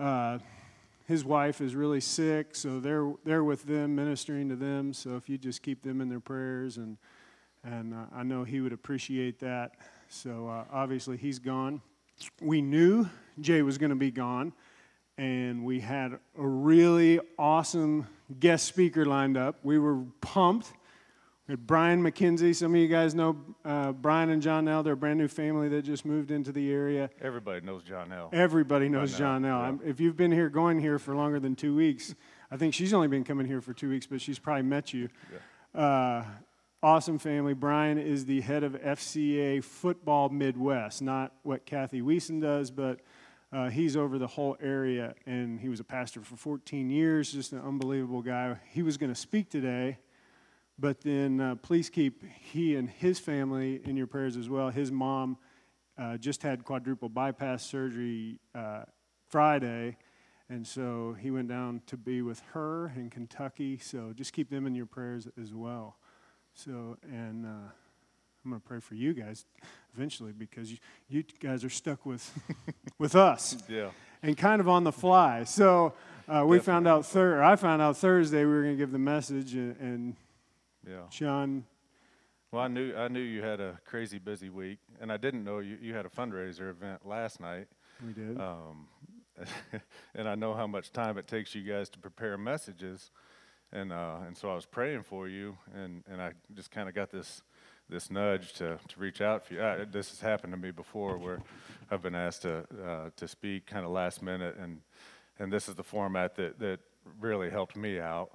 His wife is really sick, so they're with them, ministering to them. So if you just keep them in their prayers, and I know he would appreciate that. So obviously he's gone. We knew Jay was going to be gone, and we had a really awesome guest speaker lined up. We were pumped. We had Brian McKenzie. Some of you guys know Brian and John L. They're a brand new family that just moved into the area. Everybody knows John L. Everybody knows John L. Yeah. If you've been going here for longer than 2 weeks, I think she's only been coming here for 2 weeks, but she's probably met you. Yeah. Awesome family. Brian is the head of FCA Football Midwest, not what Kathy Wiesen does, but he's over the whole area, and he was a pastor for 14 years, just an unbelievable guy. He was going to speak today, but then please keep he and his family in your prayers as well. His mom just had quadruple bypass surgery Friday, and so he went down to be with her in Kentucky, so just keep them in your prayers as well. So, and I'm going to pray for you guys eventually, because you guys are stuck with us. Yeah. And kind of on the fly. So I found out Thursday we were going to give the message, and yeah. Sean. Well, I knew you had a crazy busy week, and I didn't know you had a fundraiser event last night. We did. And I know how much time it takes you guys to prepare messages. And so I was praying for you, and I just kind of got this nudge to reach out for you. This has happened to me before, where I've been asked to speak kind of last minute, and this is the format that really helped me out.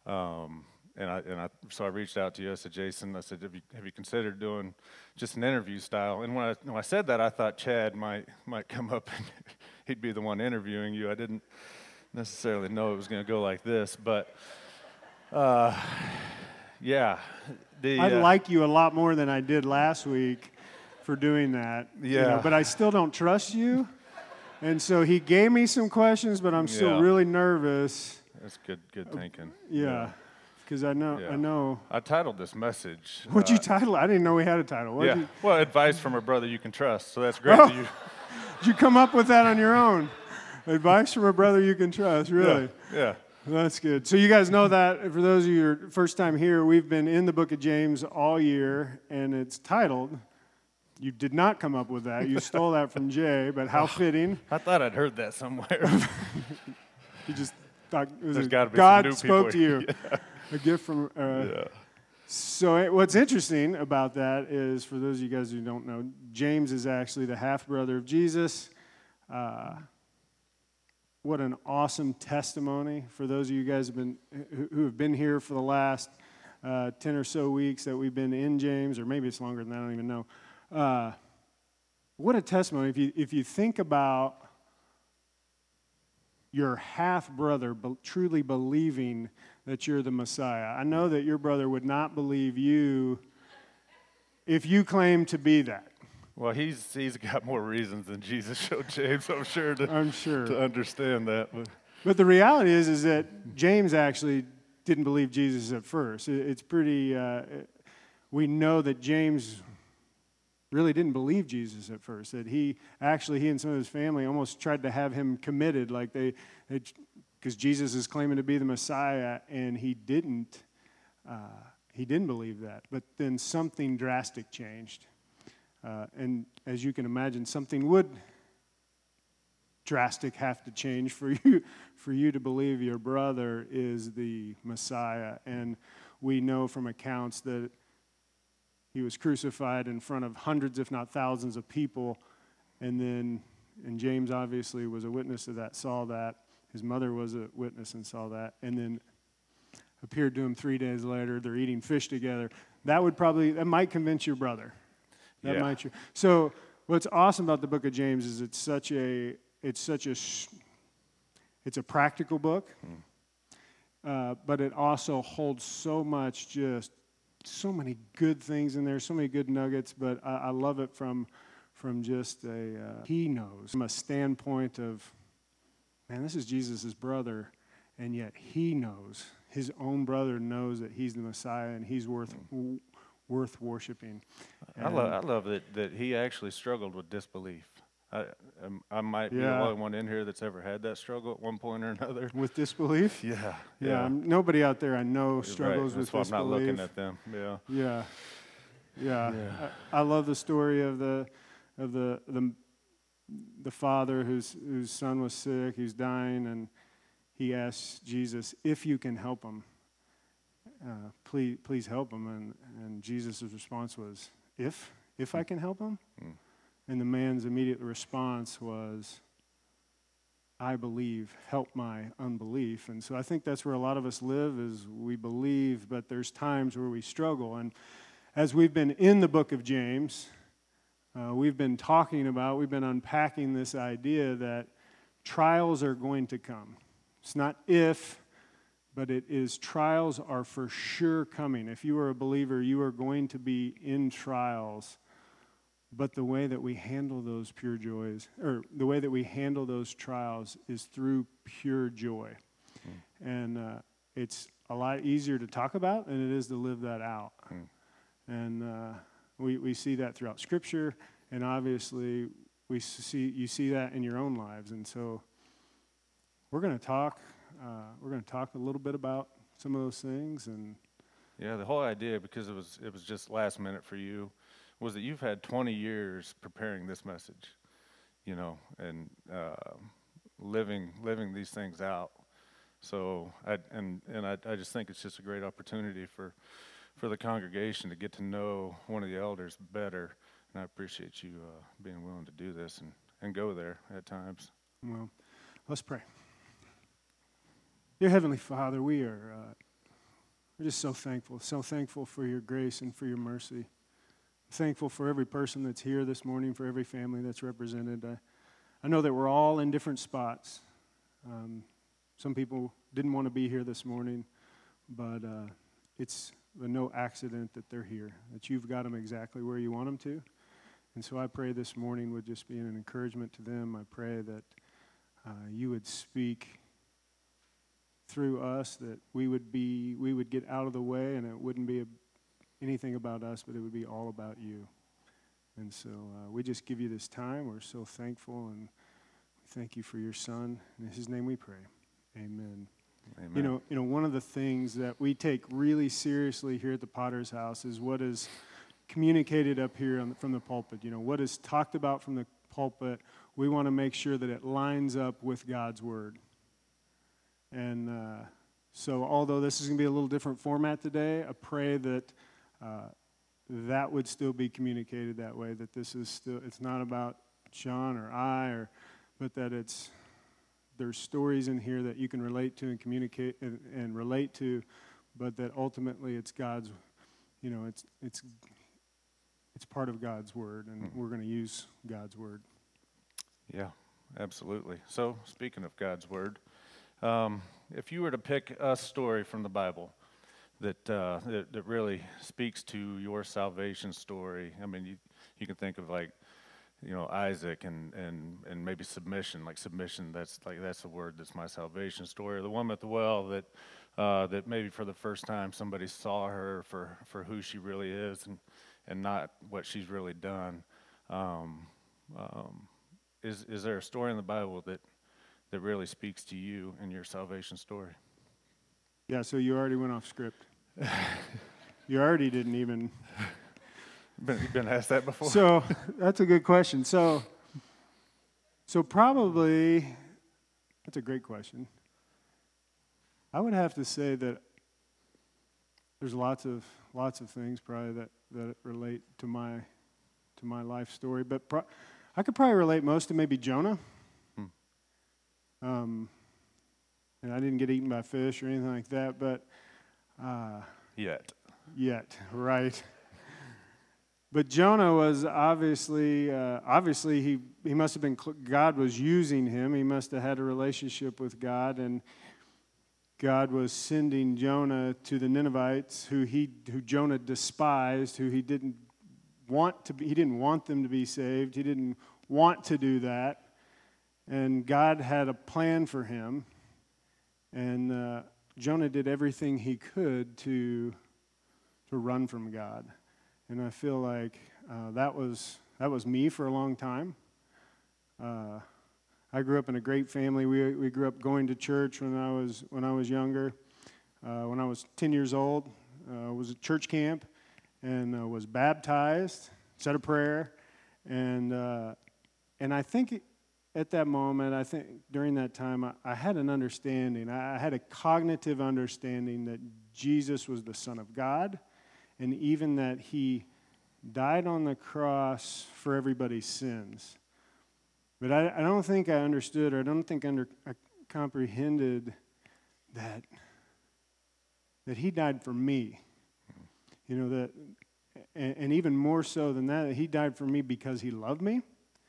So I reached out to you. I said, Jason, have you considered doing just an interview style? And when I said that, I thought Chad might come up and he'd be the one interviewing you. I didn't necessarily know it was going to go like this, but. Yeah. I like you a lot more than I did last week for doing that. Yeah. But I still don't trust you. And so he gave me some questions, but I'm still really nervous. That's good thinking. Yeah. Because I know. I titled this message. What'd you title it? I didn't know we had a title. Well, advice from a brother you can trust. So that's great that you. Did you come up with that on your own? Advice from a brother you can trust, really? Yeah. That's good. So you guys know that, for those of you who are first time here, we've been in the book of James all year, and it's titled, you did not come up with that, you stole that from Jay, but how fitting. I thought I'd heard that somewhere. You just thought God spoke to you. Yeah. A gift from... So what's interesting about that is, for those of you guys who don't know, James is actually the half-brother of Jesus. What an awesome testimony for those of you guys who have been here for the last 10 or so weeks that we've been in James, or maybe it's longer than that, I don't even know. What a testimony. If you think about your half-brother truly believing that you're the Messiah. I know that your brother would not believe you if you claim to be that. Well, he's got more reasons than Jesus showed James, I'm sure, to understand that. But the reality is that James actually didn't believe Jesus at first. It's pretty, we know that James really didn't believe Jesus at first, that he and some of his family almost tried to have him committed, like because Jesus is claiming to be the Messiah, and he didn't believe that. But then something drastic changed. And as you can imagine, something would drastic have to change for you to believe your brother is the Messiah. And we know from accounts that he was crucified in front of hundreds, if not thousands, of people. And James obviously was a witness to that, saw that. His mother was a witness and saw that. And then appeared to him 3 days later. They're eating fish together. That might convince your brother. So what's awesome about the book of James is it's a practical book, but it also holds so many good things in there, so many good nuggets. But I love it from just he knows, from a standpoint of, man, this is Jesus' brother, and yet he knows, his own brother knows that he's the Messiah and he's worth worshiping. I love that he actually struggled with disbelief. I might be the Yeah. only one in here that's ever had that struggle at one point or another. With disbelief? Yeah. Yeah. Nobody out there I know You're struggles right. with That's why disbelief. I'm not looking at them. Yeah. Yeah. Yeah. Yeah. I love the story of the father whose son was sick, he's dying, and he asks Jesus, if you can help him, please help him. And Jesus' response was, if I can help him? Mm. And the man's immediate response was, I believe, help my unbelief. And so I think that's where a lot of us live, is we believe, but there's times where we struggle. And as we've been in the book of James, we've been unpacking this idea that trials are going to come. It's not if, but it is trials are for sure coming. If you are a believer, you are going to be in trials. But the way that we handle those pure joys, or the way that we handle those trials, is through pure joy. Mm. And it's a lot easier to talk about than it is to live that out. Mm. And we see that throughout Scripture, and obviously you see that in your own lives. And so we're going to talk a little bit about some of those things. And yeah, the whole idea, because it was just last minute for you, was that you've had 20 years preparing this message, and living these things out. So I just think it's just a great opportunity for the congregation to get to know one of the elders better, and I appreciate you being willing to do this and go there at times. Well, let's pray. Dear Heavenly Father, we're just so thankful for your grace and for your mercy. Thankful for every person that's here this morning, for every family that's represented. I know that we're all in different spots. Some people didn't want to be here this morning, but it's no accident that they're here, that you've got them exactly where you want them to. And so I pray this morning would just be an encouragement to them. I pray that you would speak through us, that we would get out of the way, and it wouldn't be anything about us, but it would be all about you. And so we just give you this time. We're so thankful, and we thank you for your Son. In his name we pray. Amen. Amen. You know, one of the things that we take really seriously here at the Potter's House is what is communicated up here from the pulpit. What is talked about from the pulpit, we want to make sure that it lines up with God's Word. And so although this is going to be a little different format today, I pray that that would still be communicated that way, that it's not about Sean or I, but that there's stories in here that you can relate to and communicate and relate to, but that ultimately it's God's, it's part of God's Word, and we're going to use God's Word. Yeah, absolutely. So speaking of God's Word, if you were to pick a story from the Bible that really speaks to your salvation story, I mean, you can think of Isaac and maybe submission. That's the word that's my salvation story. Or the woman at the well that maybe for the first time somebody saw her for who she really is and not what she's really done. Is there a story in the Bible that really speaks to you and your salvation story? Yeah, so you already went off script. You already didn't even... You've been asked that before? So that's a good question. So probably, that's a great question. I would have to say that there's lots of things probably that relate to my life story, but I could probably relate most to maybe Jonah. And I didn't get eaten by fish or anything like that, but Yet, right. But Jonah was obviously he must have been, God was using him. He must have had a relationship with God, and God was sending Jonah to the Ninevites, who Jonah despised, who he didn't want them to be saved. He didn't want to do that. And God had a plan for him, and Jonah did everything he could to run from God. And I feel like that was me for a long time. I grew up in a great family. We grew up going to church when I was younger. When I was 10 years old, was at church camp and was baptized, said a prayer, and I think at that moment, I think during that time, I had an understanding. I had a cognitive understanding that Jesus was the Son of God, and even that He died on the cross for everybody's sins. But I don't think I understood, or I don't think I comprehended that He died for me. You know, that, and even more so than that, He died for me because He loved me.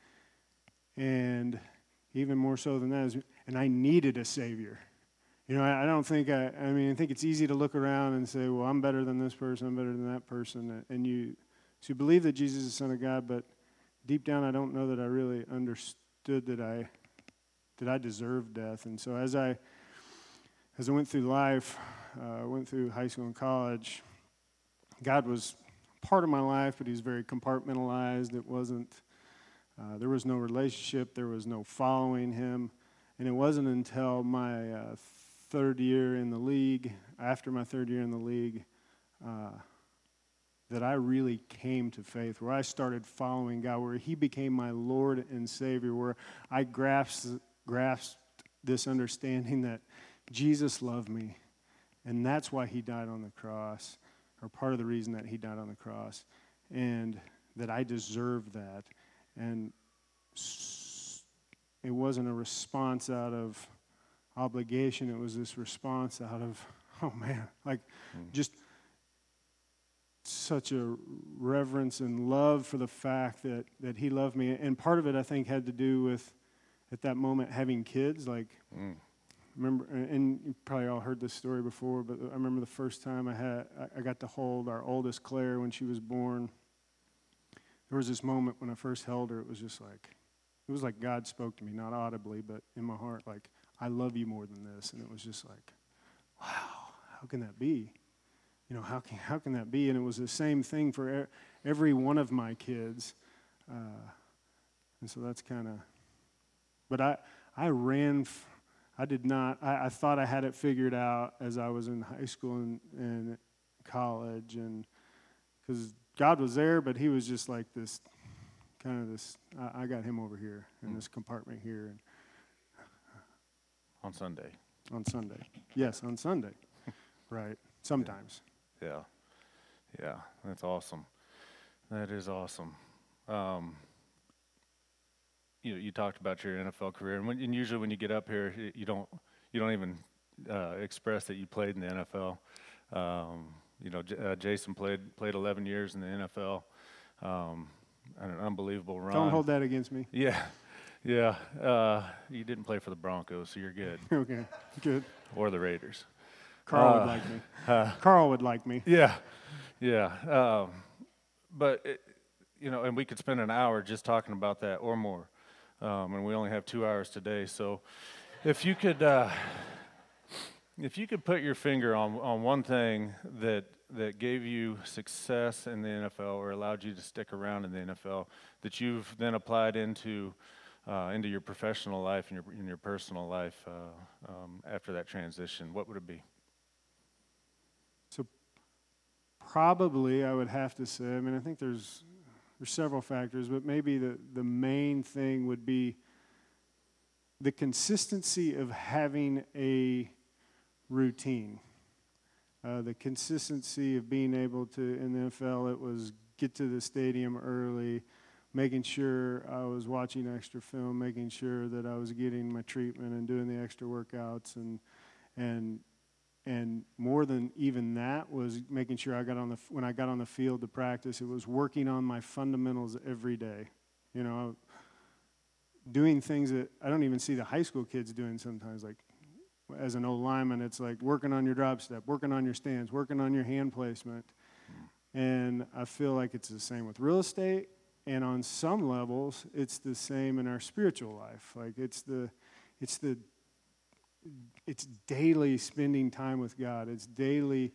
And even more so than that, and I needed a Savior. You know, I don't think, I think it's easy to look around and say, well, I'm better than this person, I'm better than that person. And you believe that Jesus is the Son of God, but deep down I don't know that I really understood that I deserved death. And so as I went through life, went through high school and college, God was part of my life, but He was very compartmentalized. It wasn't, there was no relationship, there was no following Him. And it wasn't until my third year in the league, after my third year in the league, that I really came to faith, where I started following God, where He became my Lord and Savior, where I grasped this understanding that Jesus loved me, and that's why He died on the cross, or part of the reason that He died on the cross, and that I deserved that. And it wasn't a response out of obligation, it was this response out of, oh man, like just such a reverence and love for the fact that He loved me. And part of it, I think, had to do with, at that moment, having kids. Like, remember, and you probably all heard this story before, but I remember the first time I got to hold our oldest, Claire, when she was born. There was this moment when I first held her, it was like God spoke to me, not audibly, but in my heart, like, I love you more than this. And it was just like, wow, how can that be? You know, how can that be? And it was the same thing for every one of my kids. And so that's kind of, but I ran, I did not, I thought I had it figured out as I was in high school and college, and because God was there, but He was just like this, kind of this, I got Him over here in this compartment here. And on Sunday. On Sunday. Yes, on Sunday. Right. Sometimes. Yeah. Yeah, that's awesome. That is awesome. You talked about your NFL career, and usually when you get up here, you don't even express that you played in the NFL. Jason played 11 years in the NFL. An unbelievable run. Don't hold that against me. Yeah. You didn't play for the Broncos, so you're good. Okay, good. Or the Raiders. Carl would like me. Carl would like me. Yeah. But, and we could spend an hour just talking about that or more. And we only have 2 hours today. So if you could put your finger on one thing that gave you success in the NFL or allowed you to stick around in the NFL that you've then applied into your professional life and in your personal life after that transition, what would it be? So probably I would have to say, I think there's several factors, but maybe the main thing would be the consistency of having a routine. The consistency of being able to, in the NFL, it was get to the stadium early, making sure I was watching extra film, making sure that I was getting my treatment and doing the extra workouts, and more than even that was making sure when I got on the field to practice, it was working on my fundamentals every day. You know, doing things that I don't even see the high school kids doing sometimes, like as an old lineman, it's like working on your drop step, working on your stance, working on your hand placement. And I feel like it's the same with real estate, and on some levels, it's the same in our spiritual life. Like it's daily spending time with God. It's daily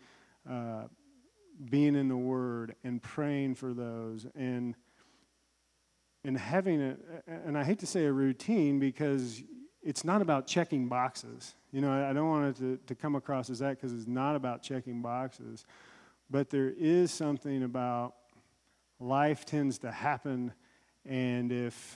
being in the Word and praying for those. And and having and I hate to say a routine because it's not about checking boxes. I don't want it to come across as that because it's not about checking boxes. But there is something about life tends to happen, and if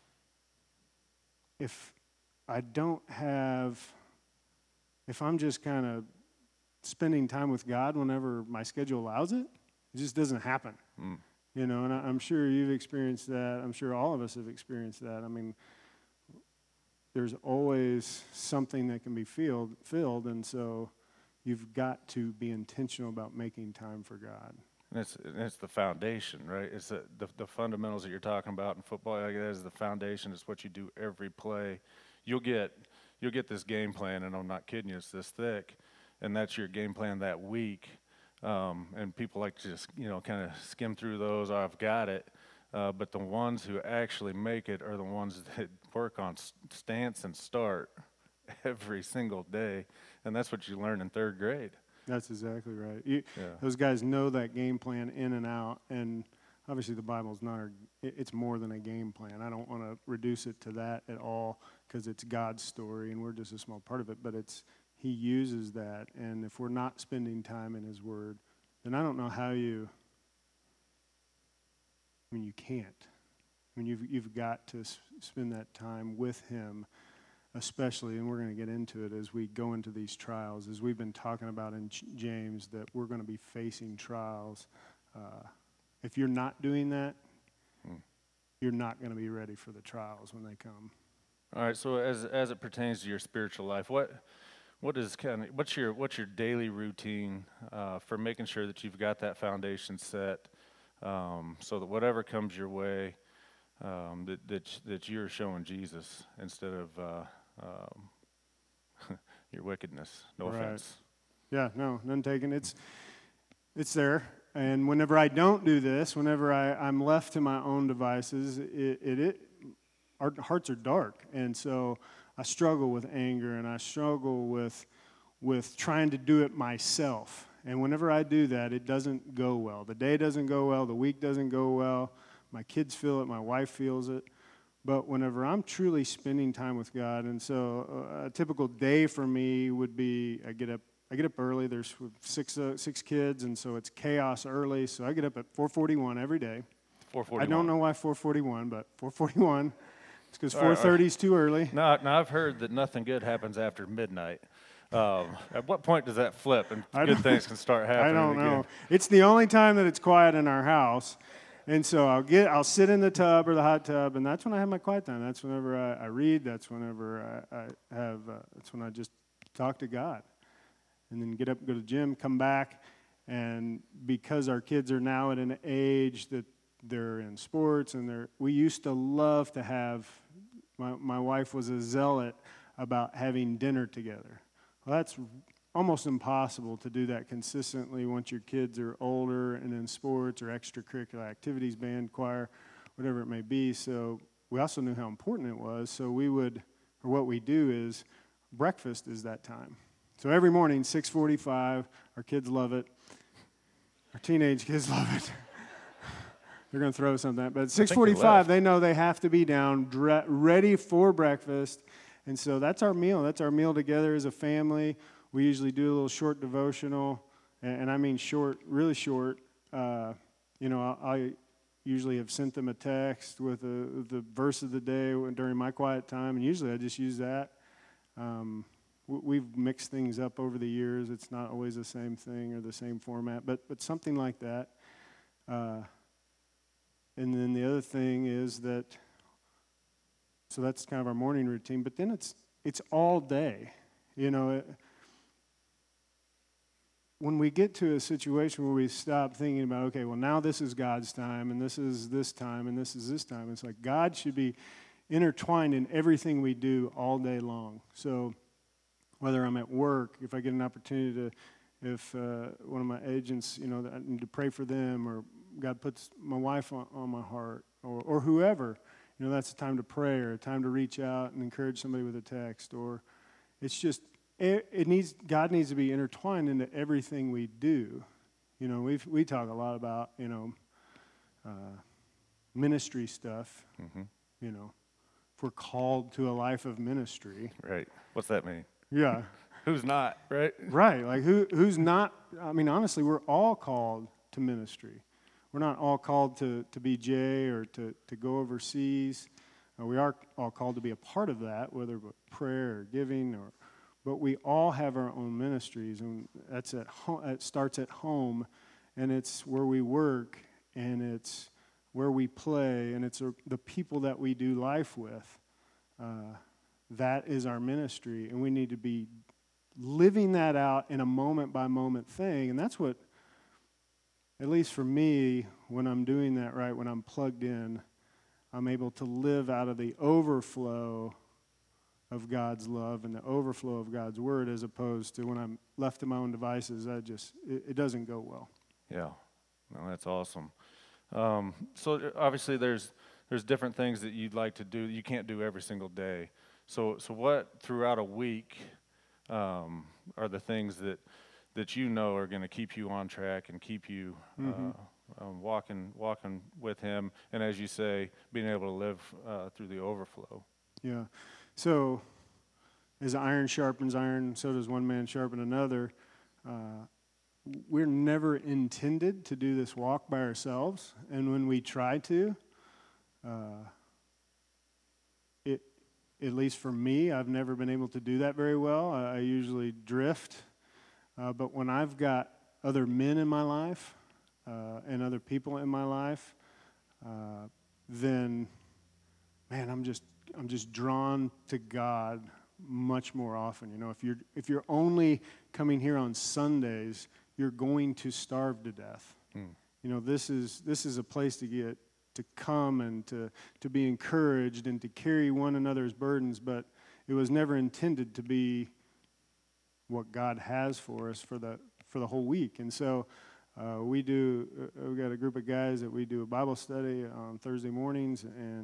I don't have, if I'm just kind of spending time with God whenever my schedule allows it, it just doesn't happen. Mm. And I'm sure you've experienced that. I'm sure all of us have experienced that. I mean, there's always something that can be filled, and so you've got to be intentional about making time for God. And it's the foundation, right? It's the fundamentals that you're talking about in football. Like that is the foundation. It's what you do every play. You'll get this game plan, and I'm not kidding you. It's this thick, and that's your game plan that week. And people like to just kind of skim through those. Oh, I've got it. But the ones who actually make it are the ones that work on stance and start every single day, and that's what you learn in third grade. That's exactly right. Those guys know that game plan in and out, and obviously the Bible's it's more than a game plan. I don't want to reduce it to that at all because it's God's story, and we're just a small part of it, but He uses that, and if we're not spending time in His Word, then I don't know how you can't. You've got to spend that time with Him, especially, and we're going to get into it as we go into these trials, as we've been talking about in James, that we're going to be facing trials. If you're not doing that, you're not going to be ready for the trials when they come. All right. So as it pertains to your spiritual life, what's your daily routine for making sure that you've got that foundation set, so that whatever comes your way, that you're showing Jesus instead of your wickedness. No offense. Yeah, no, none taken. It's there. And whenever I don't do this, whenever I'm left to my own devices, our hearts are dark. And so I struggle with anger, and I struggle with trying to do it myself. And whenever I do that, it doesn't go well. The day doesn't go well. The week doesn't go well. My kids feel it. My wife feels it. But whenever I'm truly spending time with God, and so a typical day for me would be I get up early. There's six kids, and so it's chaos early. So I get up at 4:41 every day. 4:41. I don't know why 4:41, but 4:41. It's because 4:30 is too early. Now I've heard that nothing good happens after midnight. At what point does that flip and good things can start happening? I don't know. Again? It's the only time that it's quiet in our house. And so I'll sit in the tub or the hot tub, and that's when I have my quiet time. That's whenever I read. That's whenever that's when I just talk to God. And then get up, go to the gym, come back, and because our kids are now at an age that they're in sports, and we used to love to have. My wife was a zealot about having dinner together. Well, that's almost impossible to do that consistently once your kids are older and in sports or extracurricular activities, band, choir, whatever it may be. So we also knew how important it was. So what we do is breakfast is that time. So every morning, 6:45, our kids love it. Our teenage kids love it. They're going to throw something at it. But at 6:45, they know they have to be down, ready for breakfast. And so that's our meal. That's our meal together as a family. We usually do a little short devotional, and I mean short, really short. I usually have sent them a text with the verse of the day during my quiet time, and usually I just use that. We've mixed things up over the years. It's not always the same thing or the same format, but something like that. And then the other thing is that, so that's kind of our morning routine, but then it's all day. When we get to a situation where we stop thinking about, okay, well, now this is God's time, and this is this time, and this is this time, it's like God should be intertwined in everything we do all day long. So whether I'm at work, if I get an opportunity if one of my agents, I need to pray for them, or God puts my wife on my heart, or whoever, that's a time to pray or a time to reach out and encourage somebody with a text, or it's just, God needs to be intertwined into everything we do. We talk a lot about, ministry stuff, you know, if we're called to a life of ministry. Right. What's that mean? Yeah. Who's not, right? Right. Like who's not? I mean, honestly, we're all called to ministry. We're not all called to be Jay or to go overseas. We are all called to be a part of that, whether prayer or giving, but we all have our own ministries, and that's at home. It starts at home, and it's where we work, and it's where we play, and it's the people that we do life with. That is our ministry, and we need to be living that out in a moment-by-moment thing, and that's what, at least for me, when I'm doing that right, when I'm plugged in, I'm able to live out of the overflow of God's love and the overflow of God's word, as opposed to when I'm left to my own devices, it doesn't go well. Yeah, no, that's awesome. So obviously there's different things that you'd like to do that you can't do every single day. So what throughout a week are the things that you know are going to keep you on track and keep you walking with Him, and as you say, being able to live through the overflow? Yeah. So as iron sharpens iron, so does one man sharpen another. We're never intended to do this walk by ourselves, and when we try to, at least for me, I've never been able to do that very well. I usually drift, but when I've got other men in my life and other people in my life, then, man, I'm just drawn to God much more often. You know, if you're only coming here on Sundays, you're going to starve to death. You know, this is a place to come and to be encouraged and to carry one another's burdens, but it was never intended to be what God has for us for the whole week. And so we've got a group of guys that we do a Bible study on Thursday mornings,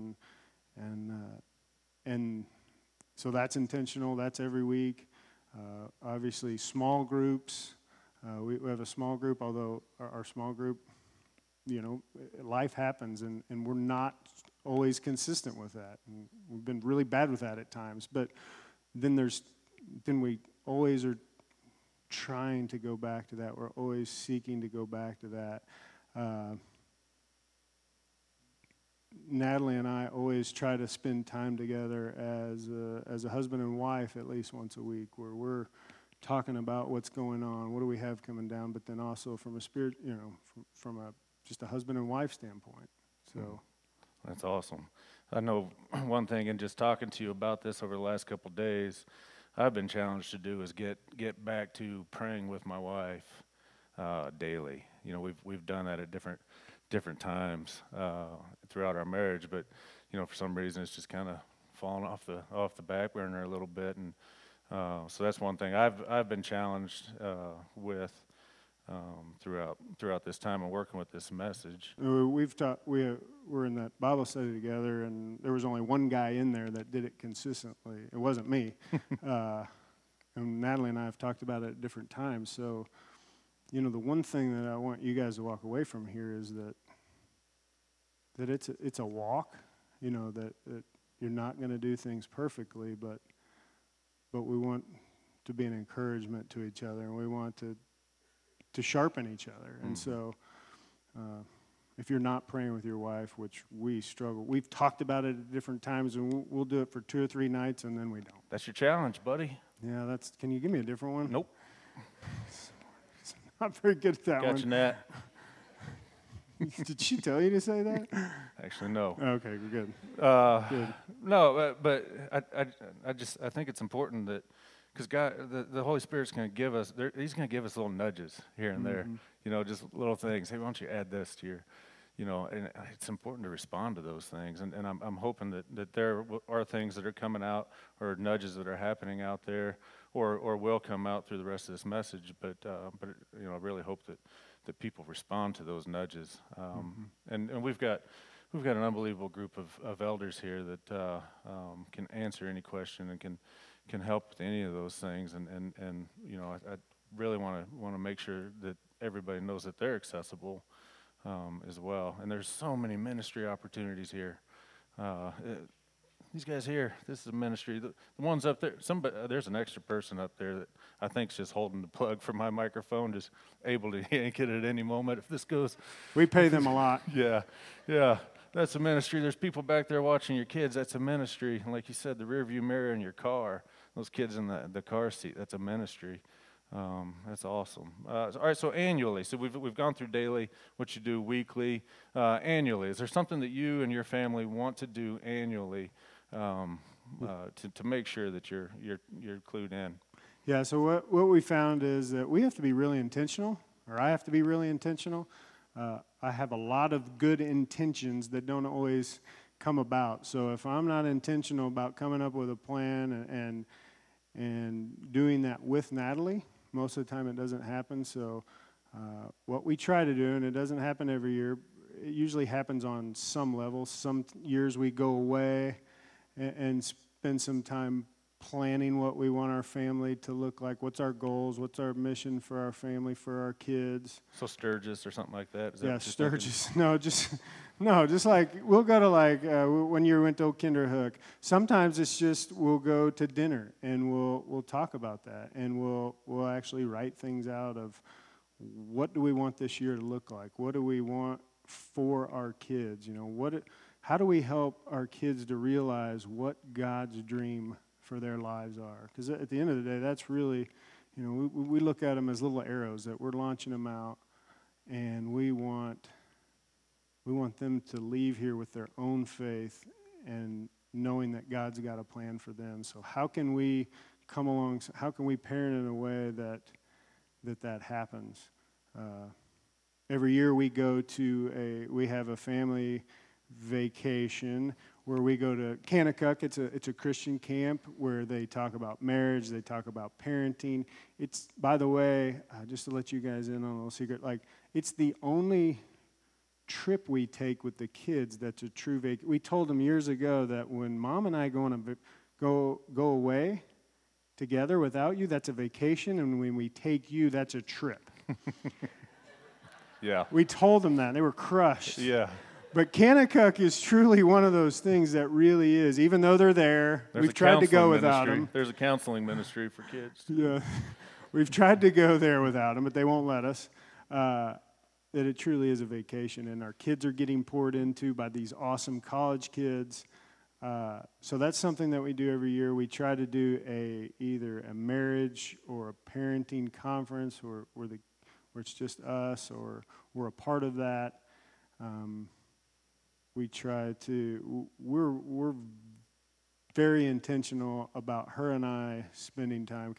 and so that's intentional. That's every week. Obviously, small groups. We have a small group, although our small group, you know, life happens, and we're not always consistent with that. And we've been really bad with that at times. But then we always are trying to go back to that. We're always seeking to go back to that. Natalie and I always try to spend time together as a husband and wife at least once a week, where we're talking about what's going on, what do we have coming down, but then also from a spirit, you know, from just a husband and wife standpoint. So that's awesome. I know one thing, in just talking to you about this over the last couple of days, I've been challenged to do is get back to praying with my wife daily. You know, we've done that at different times throughout our marriage, but you know, for some reason it's just kind of fallen off the back burner a little bit, and so that's one thing I've been challenged with throughout this time and working with this message. We're in that Bible study together, and there was only one guy in there that did it consistently. It wasn't me. And Natalie and I have talked about it at different times. So, you know, the one thing that I want you guys to walk away from here is that it's a walk. You know, that you're not going to do things perfectly, but we want to be an encouragement to each other, and we want to sharpen each other. And so if you're not praying with your wife, which we struggle, we've talked about it at different times, and we'll do it for 2 or 3 nights, and then we don't. That's your challenge, buddy. Yeah, can you give me a different one? Nope. It's not very good at that one. Got you, Nat. Did she tell you to say that? Actually, no. Okay, we're good. Good. No, but I think it's important that, because God, the Holy Spirit's going to give us, He's going to give us little nudges here and there, you know, just little things. Hey, why don't you add this to your, you know, and it's important to respond to those things. And I'm hoping that there are things that are coming out, or nudges that are happening out there, or will come out through the rest of this message. But you know, I really hope that people respond to those nudges. And we've got an unbelievable group of elders here that can answer any question and can help with any of those things. And you know, I really want to make sure that everybody knows that they're accessible as well. And there's so many ministry opportunities here. These guys here, this is a ministry. The ones up there, there's an extra person up there that I think's just holding the plug for my microphone, just able to yank it at any moment if this goes. We pay them a lot. Yeah, that's a ministry. There's people back there watching your kids. That's a ministry. And like you said, the rear view mirror in your car, those kids in the car seat, that's a ministry. That's awesome. All right, so annually, so we've gone through daily, what you do weekly, annually. Is there something that you and your family want to do annually to make sure that you're clued in? Yeah. So what we found is that we have to be really intentional, or I have to be really intentional. I have a lot of good intentions that don't always come about. So if I'm not intentional about coming up with a plan and doing that with Natalie, most of the time it doesn't happen. So what we try to do, and it doesn't happen every year, it usually happens on some level. Some years we go away and spend some time planning what we want our family to look like. What's our goals? What's our mission for our family, for our kids? So Sturgis or something like that? Yeah, Sturgis. No, just like we'll go to when you went to Kinderhook. Sometimes it's just we'll go to dinner and we'll talk about that, and we'll actually write things out of what do we want this year to look like? What do we want for our kids? How do we help our kids to realize what God's dream for their lives are? Because at the end of the day, that's really, we look at them as little arrows that we're launching them out, and we want them to leave here with their own faith and knowing that God's got a plan for them. So how can we come along? How can we parent in a way that happens? Every year we have a family vacation where we go to Kanakuk. It's a Christian camp where they talk about marriage, they talk about parenting. It's, by the way, just to let you guys in on a little secret, it's the only trip we take with the kids that's a true vacation. We told them years ago that when Mom and I go away together without you, that's a vacation, and when we take you, that's a trip. Yeah. We told them that. They were crushed. Yeah. But Kanakuk is truly one of those things that really is. Even though they're there, we've tried to go without them. There's a counseling ministry for kids. Yeah, we've tried to go there without them, but they won't let us. That it truly is a vacation, and our kids are getting poured into by these awesome college kids. So that's something that we do every year. We try to do either a marriage or a parenting conference, where it's just us, or we're a part of that. We try to, we're very intentional about her and I spending time,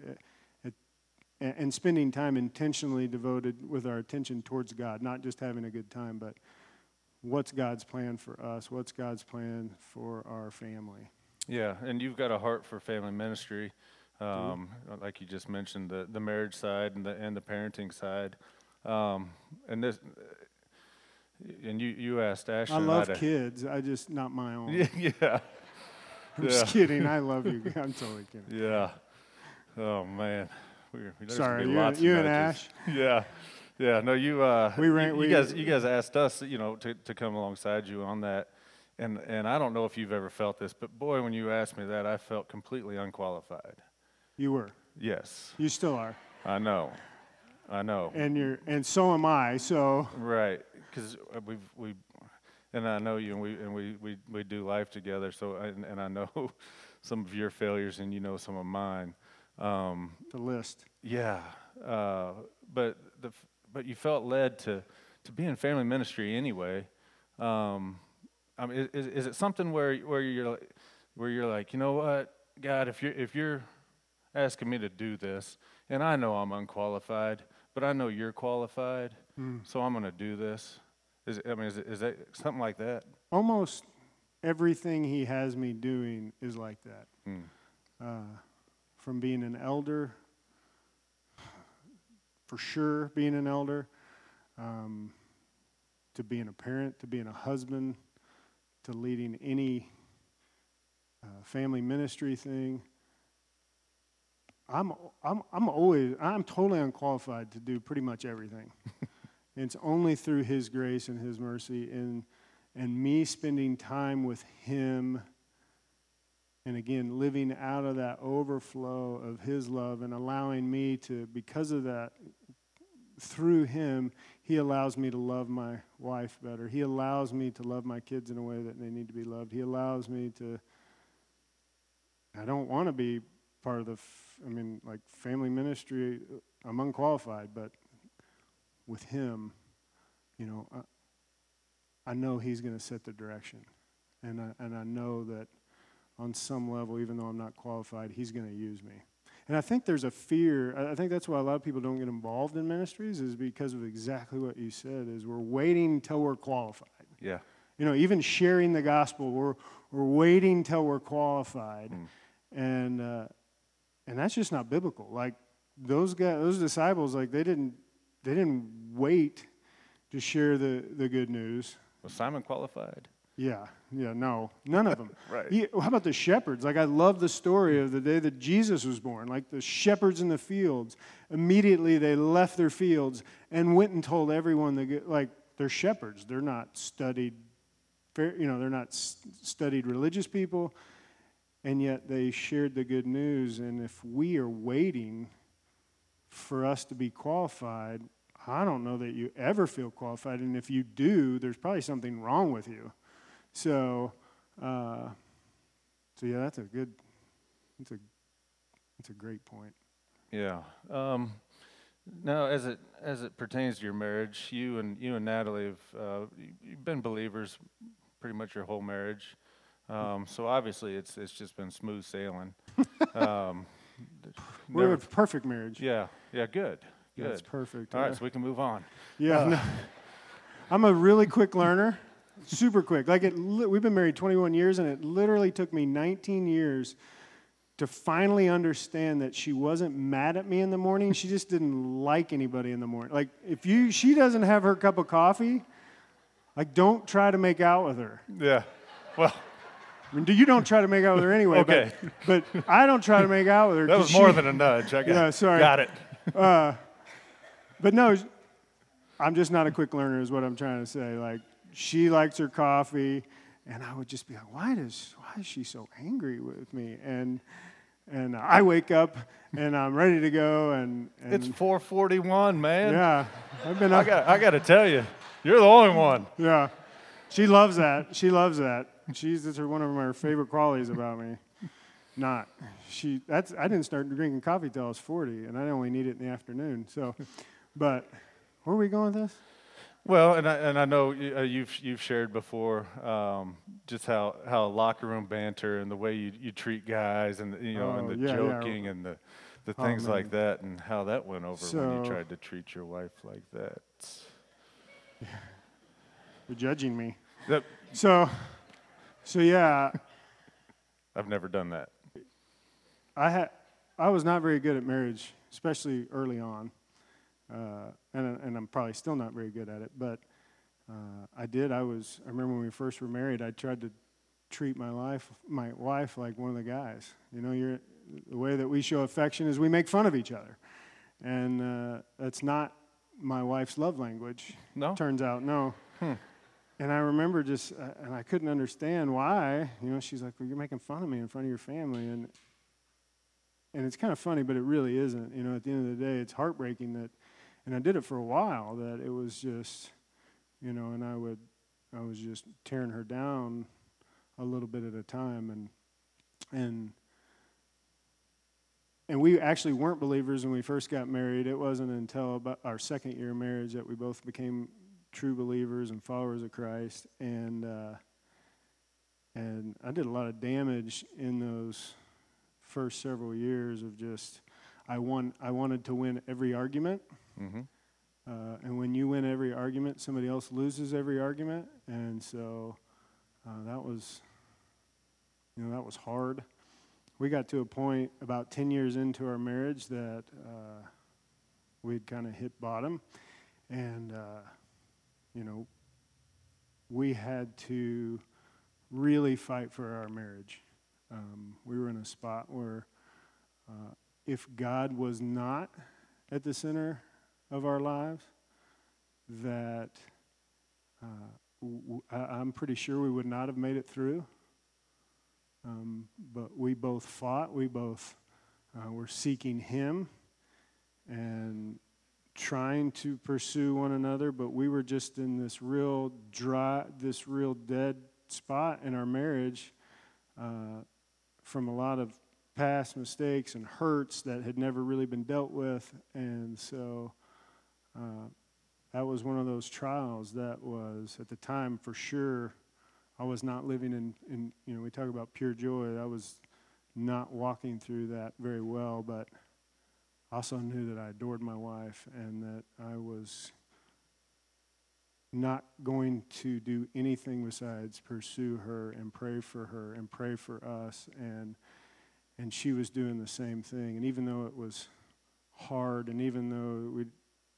and spending time intentionally devoted with our attention towards God, not just having a good time, but what's God's plan for us, what's God's plan for our family. Yeah, and you've got a heart for family ministry, like you just mentioned, the marriage side and the parenting side, and this. And you asked Ashley. I love kids. Not my own. Yeah. I'm just kidding. I love you. I'm totally kidding. Yeah. Oh man. Sorry, you and Ash. Yeah. Yeah. No, you. You guys asked us, to come alongside you on that, and I don't know if you've ever felt this, but boy, when you asked me that, I felt completely unqualified. You were. Yes. You still are. I know. And so am I. So. Right. Because and I know you, and we do life together. So and I know some of your failures, and some of mine. The list. Yeah, but you felt led to be in family ministry anyway. Is it something where you're like, you know what, God, if you're asking me to do this, and I know I'm unqualified, but I know you're qualified, so I'm going to do this. Is that something like that? Almost everything He has me doing is like that. From being an elder, for sure, being an elder, to being a parent, to being a husband, to leading any family ministry thing. I'm totally unqualified to do pretty much everything. And it's only through his grace and his mercy and me spending time with him, and again, living out of that overflow of his love and allowing me to, because of that, through him, he allows me to love my wife better. He allows me to love my kids in a way that they need to be loved. He allows me to, I don't want to be part of the, like family ministry. I'm unqualified, but with him, I know he's going to set the direction. And I know that on some level, even though I'm not qualified, he's going to use me. And I think there's a fear. I think that's why a lot of people don't get involved in ministries, is because of exactly what you said, is we're waiting till we're qualified. Yeah. Even sharing the gospel, we're waiting till we're qualified. And that's just not biblical. Like those disciples, like they didn't wait to share the good news. Was Simon qualified? Yeah, no, none of them. Right. How about the shepherds? Like, I love the story of the day that Jesus was born. Like, the shepherds in the fields, immediately they left their fields and went and told everyone, like, they're shepherds. They're not studied, they're not studied religious people, and yet they shared the good news. And if we are waiting for us to be qualified, I don't know that you ever feel qualified. And if you do, there's probably something wrong with you. So yeah, that's a great point. Yeah. Now, as it pertains to your marriage, you and Natalie have you've been believers pretty much your whole marriage. So obviously, it's just been smooth sailing. We're a perfect marriage. Yeah. Good. That's perfect. All right, so we can move on. Yeah. No, I'm a really quick learner. Super quick. Like we've been married 21 years, and it literally took me 19 years to finally understand that she wasn't mad at me in the morning. She just didn't like anybody in the morning. Like she doesn't have her cup of coffee, like don't try to make out with her. Yeah. Well, you don't try to make out with her anyway. Okay. But I don't try to make out with her. That was more than a nudge. Sorry. Got it. But no, I'm just not a quick learner is what I'm trying to say. Like, she likes her coffee, and I would just be like, why is she so angry with me? And I wake up, and I'm ready to go. And it's 4:41, man. Yeah. I've been up. I got to tell you, you're the only one. Yeah. She loves that. That's one of her favorite qualities about me. I didn't start drinking coffee till I was 40, and I only need it in the afternoon. So, but where are we going with this? Well, and I know you've shared before just how locker room banter and the way you treat guys and and the joking and the things like that, and how that went over when you tried to treat your wife like that. You're judging me. Yep. So yeah. I've never done that. I was not very good at marriage, especially early on, and I'm probably still not very good at it. But I remember when we first were married, I tried to treat my wife like one of the guys. The way that we show affection is we make fun of each other, and that's not my wife's love language. No, turns out no. And I remember and I couldn't understand why. She's like, "Well, you're making fun of me in front of your family," and it's kind of funny, but it really isn't. At the end of the day, it's heartbreaking and I did it for a while, that it was just, and I was just tearing her down a little bit at a time, and we actually weren't believers when we first got married. It wasn't until about our second year of marriage that we both became true believers and followers of Christ, and I did a lot of damage in those first several years of just I wanted to win every argument, and when you win every argument, somebody else loses every argument, and so that was hard. We got to a point about 10 years into our marriage that we'd kind of hit bottom, and we had to really fight for our marriage. We were in a spot where if God was not at the center of our lives, that I'm pretty sure we would not have made it through. But we both fought. We both were seeking Him and trying to pursue one another. But we were just in this real dead spot in our marriage from a lot of past mistakes and hurts that had never really been dealt with. And so that was one of those trials that was, at the time, for sure, I was not living in we talk about pure joy. I was not walking through that very well, but I also knew that I adored my wife and that I was not going to do anything besides pursue her and pray for us, and she was doing the same thing. And even though it was hard, and even though we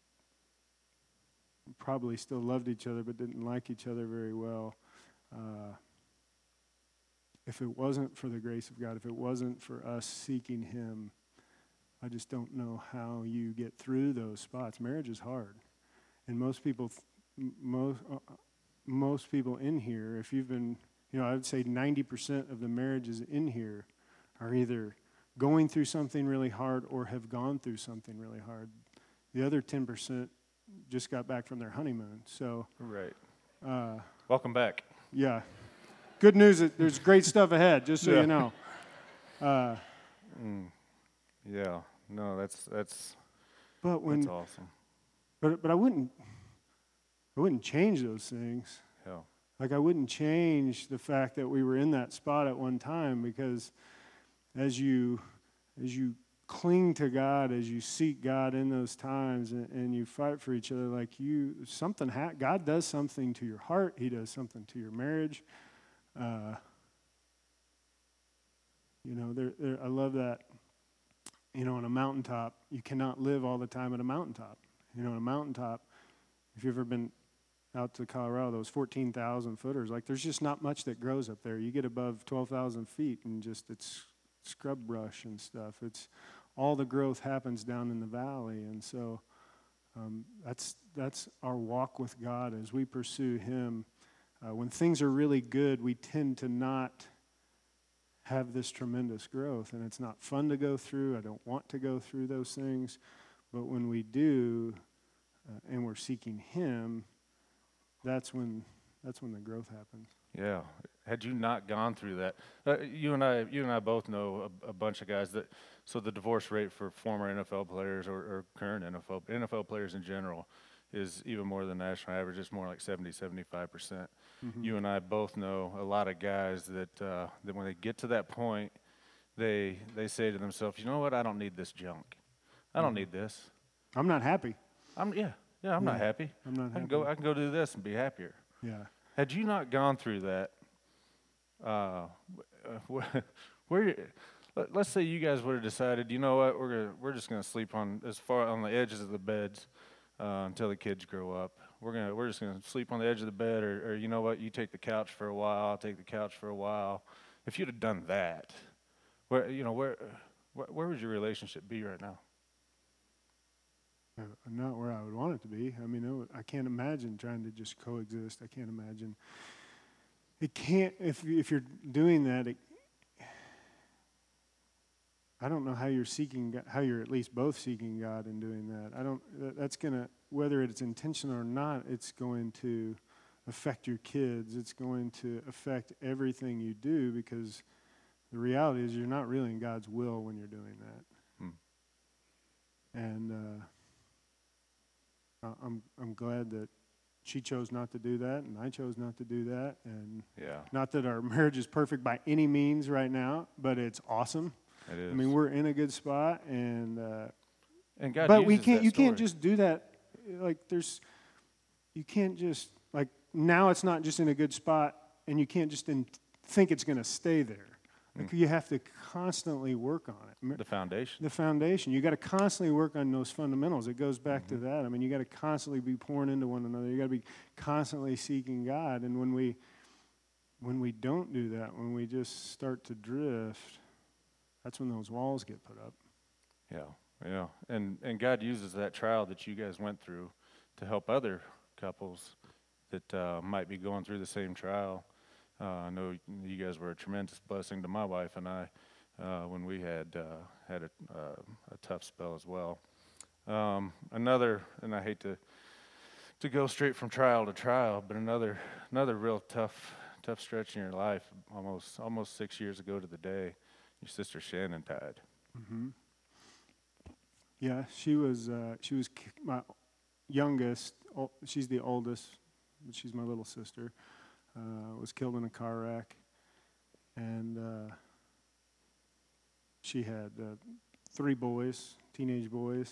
probably still loved each other but didn't like each other very well, if it wasn't for the grace of God, if it wasn't for us seeking Him, I just don't know how you get through those spots. Marriage is hard, and most people in here, if you've been, I would say 90% of the marriages in here are either going through something really hard or have gone through something really hard. The other 10% just got back from their honeymoon. So right. Welcome back. Yeah. Good news that there's great stuff ahead, just so you know. Yeah. No, that's but that's awesome. But I wouldn't change those things. Yeah. Like, I wouldn't change the fact that we were in that spot at one time, because as you cling to God, as you seek God in those times, and you fight for each other, like God does something to your heart. He does something to your marriage. I love that. On a mountaintop, you cannot live all the time at a mountaintop. On a mountaintop, if you've ever been out to Colorado, those 14,000 footers, like, there's just not much that grows up there. You get above 12,000 feet and just it's scrub brush and stuff. It's all the growth happens down in the valley. And so that's our walk with God as we pursue Him. When things are really good, we tend to not have this tremendous growth, and it's not fun to go through. I don't want to go through those things. But when we do, and we're seeking Him, that's when the growth happens. Yeah. Had you not gone through that, you and I both know a bunch of guys so the divorce rate for former NFL players or current NFL players in general is even more than the national average. It's more like 70-75%. Mm-hmm. You and I both know a lot of guys that when they get to that point, they say to themselves, you know what, I don't need this junk. I don't need this. I'm not happy. I'm not happy. I'm not happy. I can go do this and be happier. Yeah. Had you not gone through that, let's say you guys would have decided, you know what, we're just gonna sleep on the edges of the beds until the kids grow up. We're just gonna sleep on the edge of the bed, or you know what, you take the couch for a while, I'll take the couch for a while. If you'd have done that, where would your relationship be right now? Not where I would want it to be. I mean, I can't imagine trying to just coexist. I can't imagine. It can't, if you're doing that, I don't know how you're at least both seeking God and doing that. That's going to, whether it's intentional or not, it's going to affect your kids. It's going to affect everything you do, because the reality is you're not really in God's will when you're doing that. And I'm glad that she chose not to do that, and I chose not to do that. And not that our marriage is perfect by any means right now, but it's awesome. It is. I mean, we're in a good spot, and God. But you can't just do that. Like, you can't just, like, now it's not just in a good spot, and you can't just think it's going to stay there. Like, you have to constantly work on it. The foundation. The foundation. You got to constantly work on those fundamentals. It goes back to that. I mean, you got to constantly be pouring into one another. You got to be constantly seeking God. And when we don't do that, when we just start to drift, that's when those walls get put up. Yeah. And God uses that trial that you guys went through to help other couples that might be going through the same trial. I know you guys were a tremendous blessing to my wife and I when we had a tough spell as well. Another, and I hate to go straight from trial to trial, but another real tough stretch in your life. Almost 6 years ago to the day, your sister Shannon died. Mm-hmm. Yeah, she was my youngest. She's the oldest. She's my little sister. Was killed in a car wreck, and she had 3 boys, teenage boys.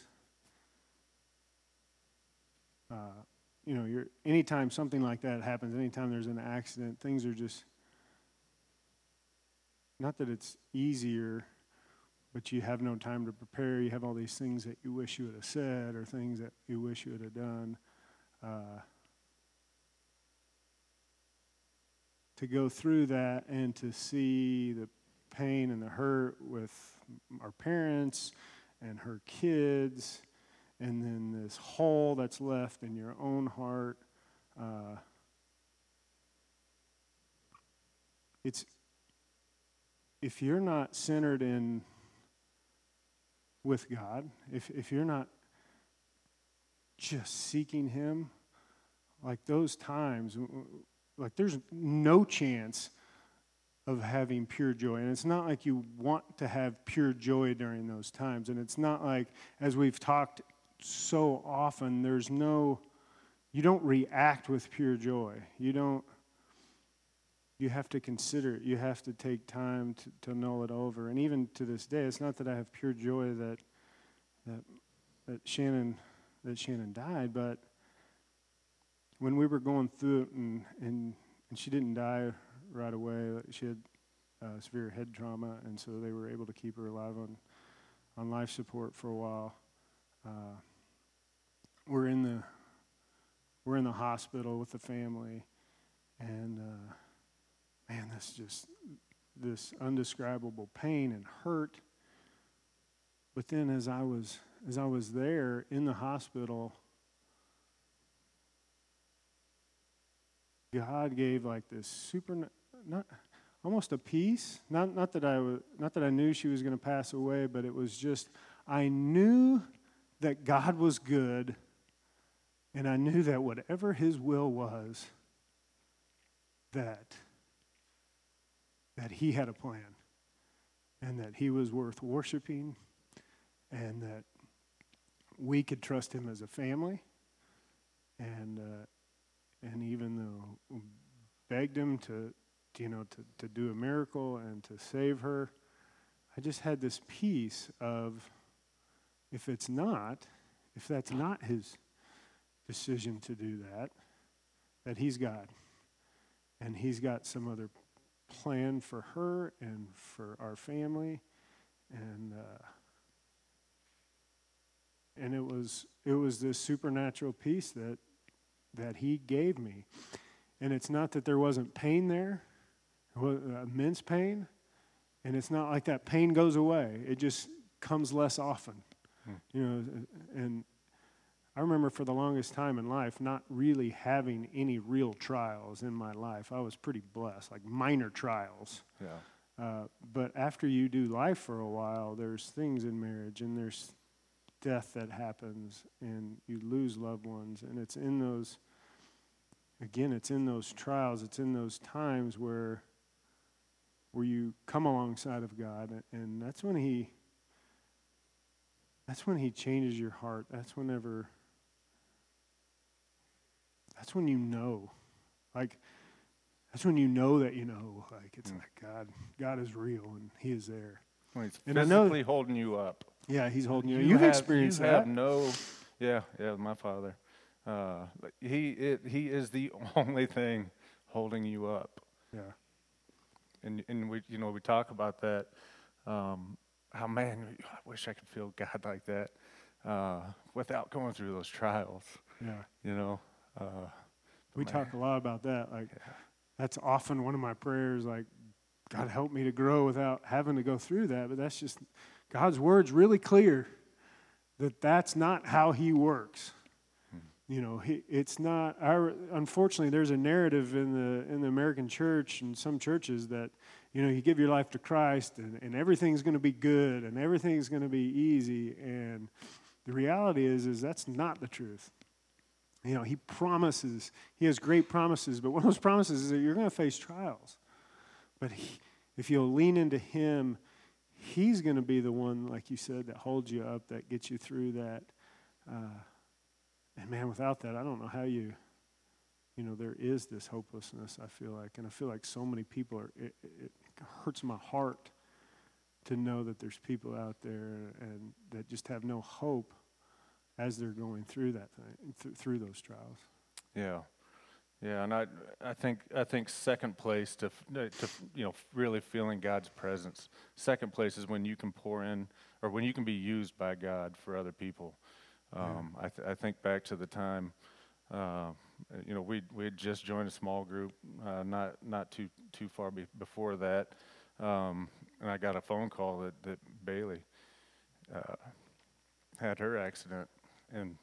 Anytime something like that happens, anytime there's an accident, things are just, not that it's easier, but you have no time to prepare. You have all these things that you wish you would have said or things that you wish you would have done. To go through that and to see the pain and the hurt with our parents and her kids, and then this hole that's left in your own heart. If you're not centered in with God, if you're not just seeking Him, like those times, like there's no chance of having pure joy. And it's not like you want to have pure joy during those times. And it's not like, as we've talked so often, you don't react with pure joy. You have to consider it. You have to take time to mull it over. And even to this day, it's not that I have pure joy that Shannon died, but when we were going through it, and she didn't die right away. She had severe head trauma, and so they were able to keep her alive on life support for a while. We're in the hospital with the family, and man, this undescribable pain and hurt. But then, as I was there in the hospital, God gave like this almost a peace. Not that I knew she was going to pass away, but it was just, I knew that God was good, and I knew that whatever His will was, that He had a plan, and that He was worth worshiping, and that we could trust Him as a family, and even though begged Him to do a miracle and to save her, I just had this peace of, if that's not His decision to do that He's God, and He's got some other plan for her and for our family, and it was this supernatural peace that He gave me. And it's not that there wasn't pain there, immense pain, and it's not like that pain goes away. It just comes less often. And I remember for the longest time in life not really having any real trials in my life. I was pretty blessed, like minor trials. Yeah. But after you do life for a while, there's things in marriage, and there's death that happens, and you lose loved ones, and it's in those trials, it's in those times where you come alongside of God, and that's when He changes your heart. That's when you know, like, that's when you know that you know, like, it's like God is real, and He is there. When He's physically holding you up. Yeah, He's holding you. You've experienced that. Yeah, my father. He is the only thing holding you up. Yeah. And we talk about that. How, man, I wish I could feel God like that without going through those trials. Yeah. We talk a lot about that. Like, that's often one of my prayers. Like, God, help me to grow without having to go through that. But that's just, God's word's really clear that that's not how He works. It's not our. Unfortunately, there's a narrative in the American church and some churches that you give your life to Christ and everything's going to be good and everything's going to be easy. And the reality is that's not the truth. He promises. He has great promises, but one of those promises is that you're going to face trials. But if you'll lean into Him, He's going to be the one, like you said, that holds you up, that gets you through that. And man, without that, I don't know how there is this hopelessness, I feel like. And I feel like so many people it hurts my heart to know that there's people out there and that just have no hope as they're going through that thing, through those trials. Yeah. Yeah, and I think second place to really feeling God's presence. Second place is when you can pour in, or when you can be used by God for other people. I think back to the time, we had just joined a small group, not too far before that, and I got a phone call that Bailey had her accident, and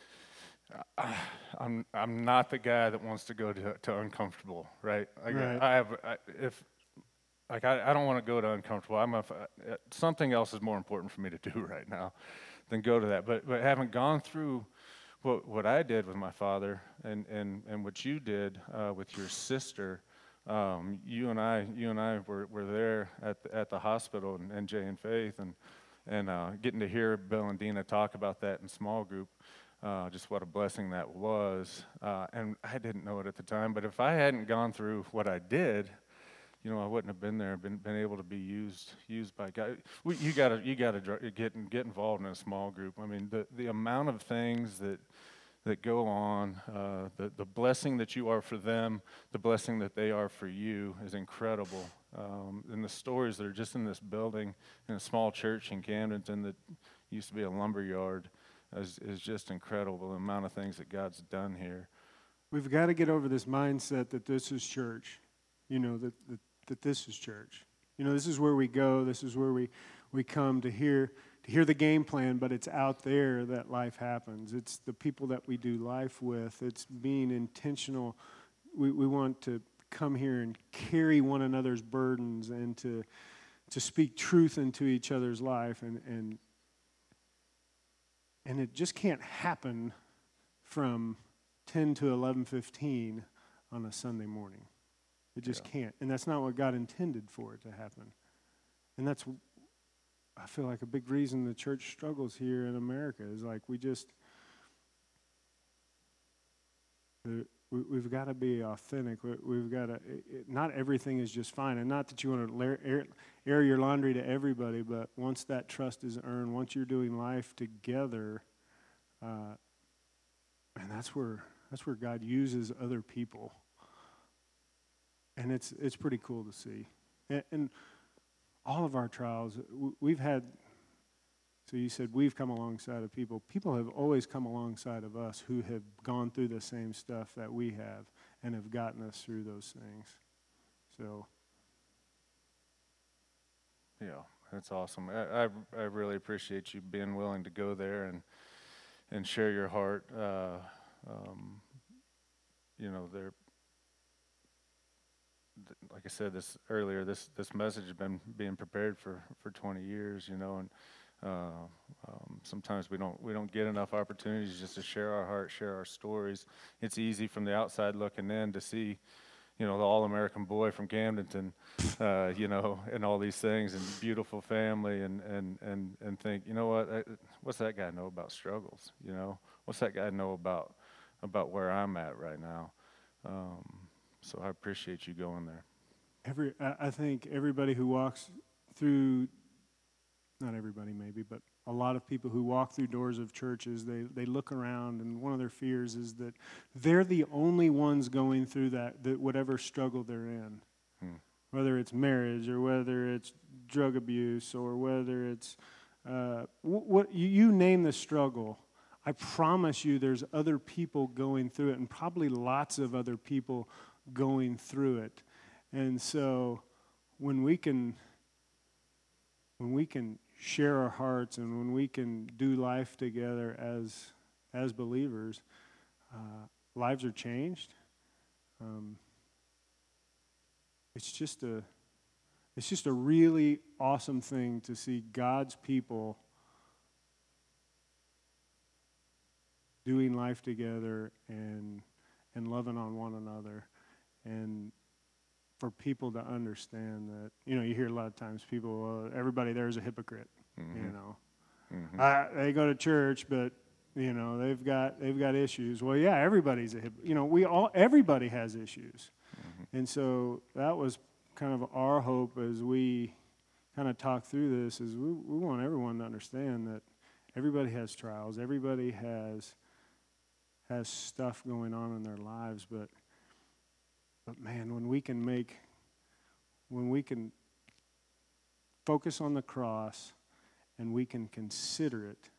I'm not the guy that wants to go to uncomfortable, right? Right. I don't want to go to uncomfortable. Something else is more important for me to do right now than go to that. But having gone through what I did with my father and what you did with your sister, you and I were there at the hospital, and Jay and Faith, and getting to hear Bill and Dina talk about that in small group. Just what a blessing that was, and I didn't know it at the time. But if I hadn't gone through what I did, I wouldn't have been there, been able to be used by God. You got to get involved in a small group. I mean, the amount of things that go on, the blessing that you are for them, the blessing that they are for you is incredible. And the stories that are just in this building, in a small church in Camdenton that used to be a lumber yard, is just incredible, the amount of things that God's done here. We've got to get over this mindset that this is church, that this is church. This is where we go, this is where we come to hear the game plan, but it's out there that life happens. It's the people that we do life with. It's being intentional. We want to come here and carry one another's burdens and to speak truth into each other's life, and it just can't happen from 10 to 11:15 on a Sunday morning. It just can't. And that's not what God intended for it to happen. And that's, I feel like, a big reason the church struggles here in America is like we've got to be authentic. We've got to, not everything is just fine. And not that you want to air your laundry to everybody, but once that trust is earned, once you're doing life together, and that's where God uses other people. And it's pretty cool to see. And all of our trials, we've had, so you said we've come alongside of people. People have always come alongside of us who have gone through the same stuff that we have and have gotten us through those things. So. Yeah, that's awesome. I really appreciate you being willing to go there and share your heart. Like I said this earlier, this message has been being prepared for 20 years, and sometimes we don't get enough opportunities just to share our heart, share our stories. It's easy from the outside looking in to see, the all-American boy from Camdenton, and all these things, and beautiful family, and think, what's that guy know about struggles? What's that guy know about where I'm at right now? So I appreciate you going there. I think everybody who walks through, not everybody maybe, but a lot of people who walk through doors of churches, they look around, and one of their fears is that they're the only ones going through that whatever struggle they're in. Whether it's marriage or whether it's drug abuse or whether it's, what you name the struggle, I promise you there's other people going through it, and probably lots of other people going through it. And so when we can share our hearts and when we can do life together as believers, lives are changed. It's just a really awesome thing to see God's people doing life together and loving on one another, and for people to understand that, you hear a lot of times people, everybody there is a hypocrite, they go to church, but they've got issues. Well, yeah, everybody's a hypocrite. Everybody has issues, and so that was kind of our hope as we kind of talk through this. Is we want everyone to understand that everybody has trials, everybody has stuff going on in their lives, but man, when we can focus on the cross and we can consider it,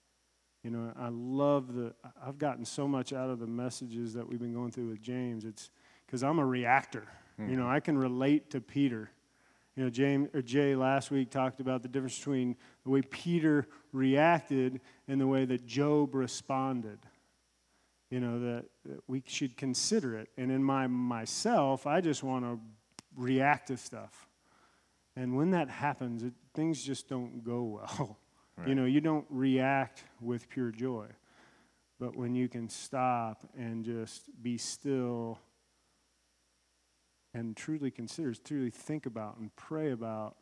I've gotten so much out of the messages that we've been going through with James. It's because I'm a reactor. I can relate to Peter. Jay last week talked about the difference between the way Peter reacted and the way that Job responded. That we should consider it. And in myself, I just want to react to stuff. And when that happens, things just don't go well. Right. You don't react with pure joy. But when you can stop and just be still and truly consider, truly think about and pray about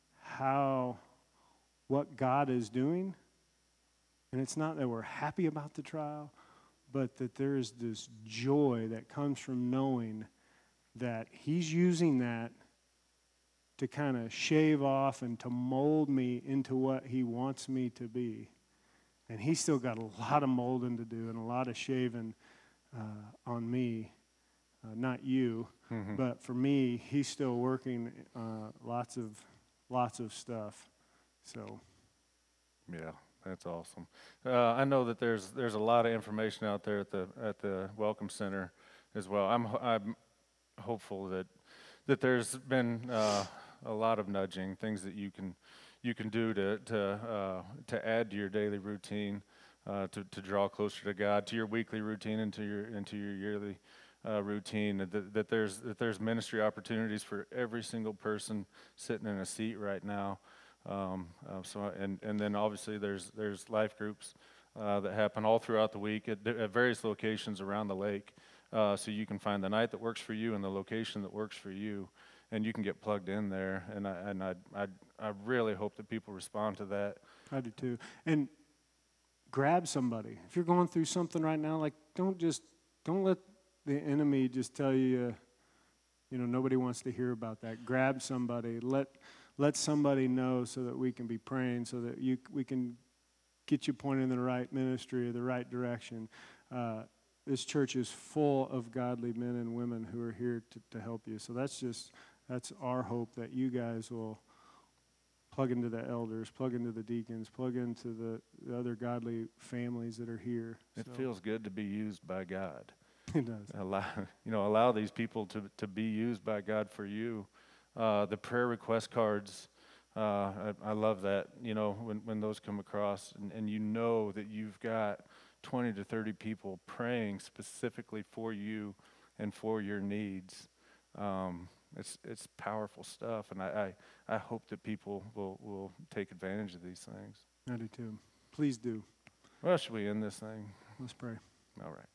what God is doing. And it's not that we're happy about the trial, but that there is this joy that comes from knowing that He's using that to kind of shave off and to mold me into what He wants me to be. And He's still got a lot of molding to do and a lot of shaving on me, not you, but for me, He's still working lots of stuff. So, yeah. That's awesome. I know that there's a lot of information out there at the Welcome Center as well. I'm hopeful that there's been a lot of nudging, things that you can do to add to your daily routine, to draw closer to God, to your weekly routine, into your yearly routine. That there's ministry opportunities for every single person sitting in a seat right now. And then obviously there's life groups that happen all throughout the week at various locations around the lake, so you can find the night that works for you and the location that works for you, and you can get plugged in there. And I really hope that people respond to that. I do too. And grab somebody if you're going through something right now. Like don't let the enemy just tell you, nobody wants to hear about that. Grab somebody. Let somebody know so that we can be praying, so that we can get you pointed in the right ministry or the right direction. This church is full of godly men and women who are here to help you. So that's our hope, that you guys will plug into the elders, plug into the deacons, plug into the other godly families that are here. It feels good to be used by God. It does. Allow these people to be used by God for you. The prayer request cards, I love that, when those come across, and that you've got 20 to 30 people praying specifically for you and for your needs. It's powerful stuff, and I hope that people will take advantage of these things. I do too. Please do. Well, should we end this thing? Let's pray. All right.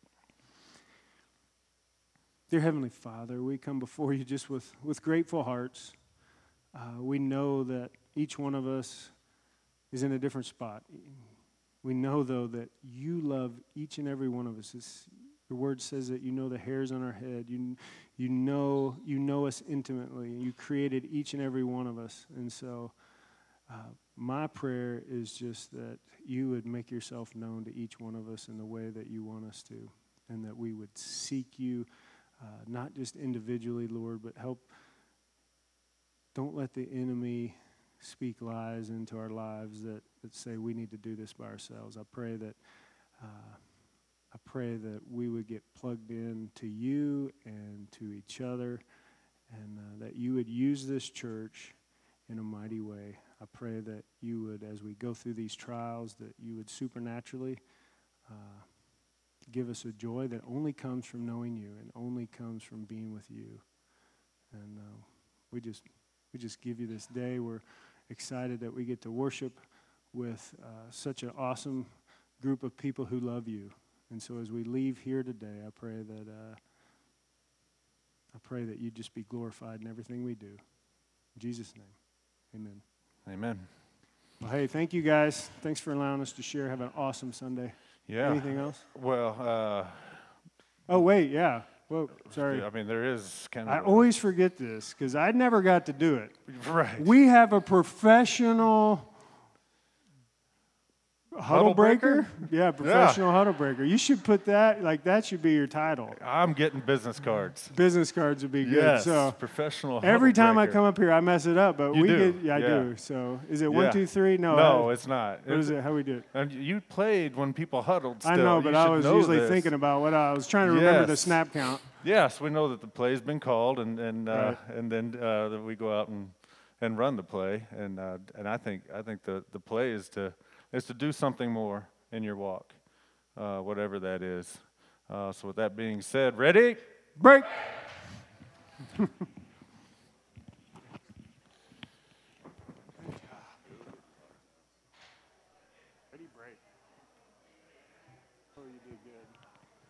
Dear Heavenly Father, we come before you just with grateful hearts. We know that each one of us is in a different spot. We know, though, that you love each and every one of us. Your word says that you know the hairs on our head. You know us intimately. You created each and every one of us. And so my prayer is just that you would make yourself known to each one of us in the way that you want us to, and that we would seek you. Not just individually, Lord, but don't let the enemy speak lies into our lives that say we need to do this by ourselves. I pray that we would get plugged in to you and to each other, and that you would use this church in a mighty way. I pray that you would, as we go through these trials, that you would supernaturally give us a joy that only comes from knowing you and only comes from being with you. And we just give you this day. We're excited that we get to worship with such an awesome group of people who love you. And so as we leave here today, I pray that you just be glorified in everything we do. In Jesus' name, amen. Amen. Well, hey, thank you guys. Thanks for allowing us to share. Have an awesome Sunday. Yeah. Anything else? Well, Oh, wait, yeah. Whoa, sorry. I mean, there is kind of. I always forget this because I never got to do it. Right. We have a professional huddle breaker? Yeah, professional huddle breaker. You should put that, that should be your title. I'm getting business cards. Business cards would be good. Yes, So professional every huddle time breaker. I come up here, I mess it up, but You we do, get, I yeah. do. So is it Yeah. 1, 2, 3? No, it's not. What is it? How we do it? And you played when people huddled still. I know, but You I should was know usually this. thinking about what I was trying to remember the Yes. snap count. Yes, we know that the play's been called, and Right. then that we go out and run the play, and I think the play is to do something more in your walk, whatever that is. So with that being said, ready? Break. Ready, break. Oh, you did good.